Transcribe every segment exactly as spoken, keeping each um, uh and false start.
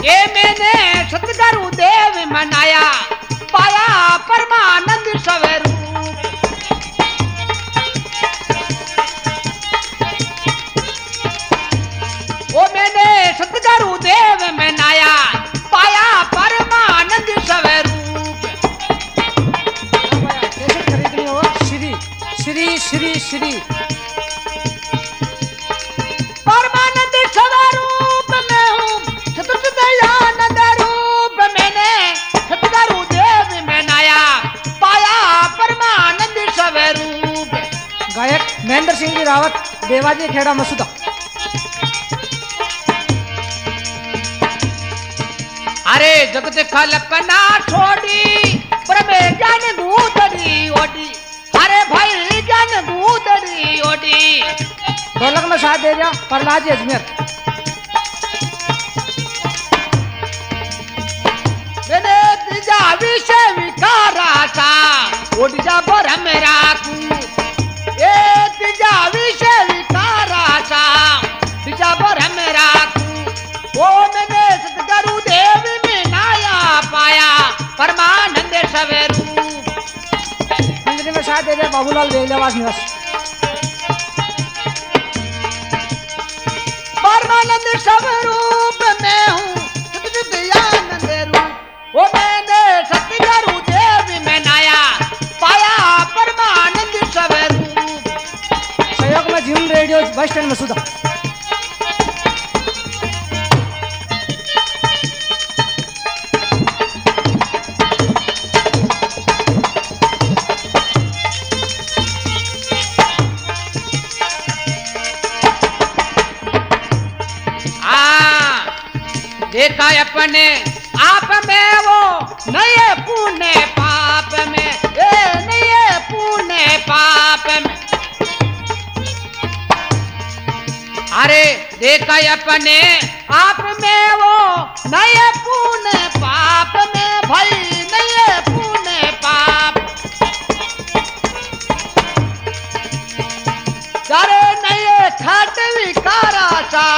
ये मैंने सतगुरु देव मनाया पाया परमानंद स्वरूप। वो मैंने सतगुरु देव मनाया पाया परमानंद स्वरूप। कैसे खरीदनी हो? श्री श्री श्री श्री परमानंद स्वरूप में हूँ सतदयानंद रूप। मैंने सतगुरु देव मनाया पाया परमानंद स्वरूप। गायक महेंद्र सिंह जी रावत, देवाजी खेड़ा मसूदा। अरे जगत कल्पना छोड़ी प्रमे ज्ञान दूतरी ओडी। अरे भाई ज्ञान दूतरी ओडी। ढोलक में साथ दे दिया प्रहलाद जी अजमेर। मैंने तीजा विषय विकारा था ओडिजा पर मेरा कू। ए तीजा विषय विकारा था तीजा पर मेरा कू। ओ मैंने सतगुरु देव में नाया पाया परमानंद स्वरूप। मंदिर में साथ दे दिया बाबूलाल बेलवास निवास। परमानंद स्वरूप में हूँ सतदयानंद रूप। ओ मैंने सतगुरु देव में नाया पाया परमानंद स्वरूप। सहयोग में जिम रेडियो बस स्टैंड मसूदा। देखा अपने आप में वो नए पुण्य पाप में। ए नए पुण्य पाप में। अरे देखा अपने आप में वो नए पुण्य पाप में। भाई नए पुण्य पाप। अरे नए खट विकारा सा।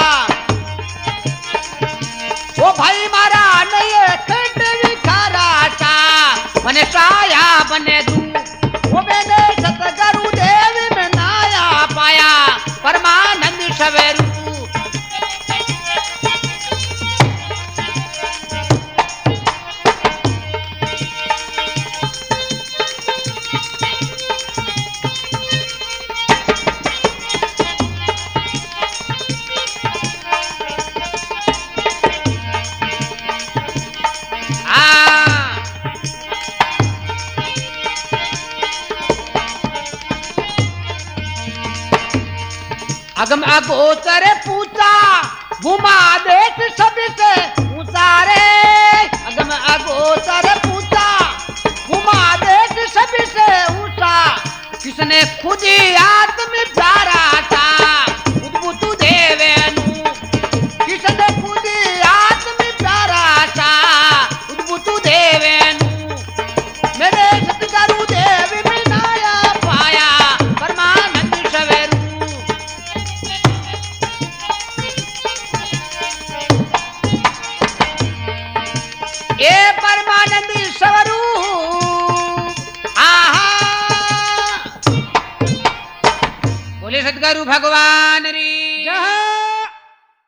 ओ भाई मारा नए खट विकारा सा। बने साया बने दू। वो मैंने सतगुरु देव में नाया पाया परमानंद स्वरूप। अगम अगोचर पूछा घुमा देश सबसे ऊंचा रे। अगम अगोचर पूछा घुमा देश सबसे ऊंचा। किसने खुद ही आत्म प्यारा था उद्भुत देवेनु। किसने खुद ही आत्म प्यारा था उद्भुत देवेनु। मेरे सतगुरु देव में नाया पाया परमानंद स्वरूप। ये परमानंद स्वरूप। आहा बोले सतगुरु भगवान